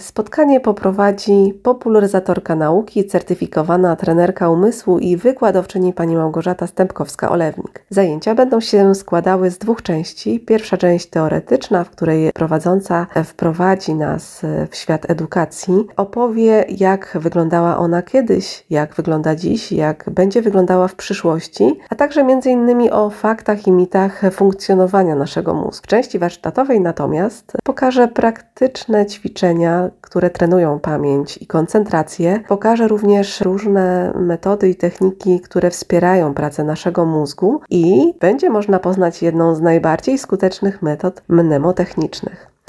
Spotkanie poprowadzi popularyzatorka nauki, certyfikowana trenerka umysłu i wykładowczyni pani Małgorzata Stępkowska-Olewnik. Zajęcia będą się składały z 2 części. Pierwsza część teoretyczna, w której prowadząca wprowadzi nas w świat edukacji, opowie, jak wyglądała ona kiedyś, jak wygląda dziś, jak będzie wyglądała w przyszłości, a także m.in. o faktach i mitach funkcjonowania naszego mózgu. W części warsztatowej natomiast pokaże praktyczne ćwiczenia, które trenują pamięć i koncentrację. Pokaże również różne metody i techniki, które wspierają pracę naszego mózgu i będzie można poznać jedną z najbardziej skutecznych metod mnemotechnicznych.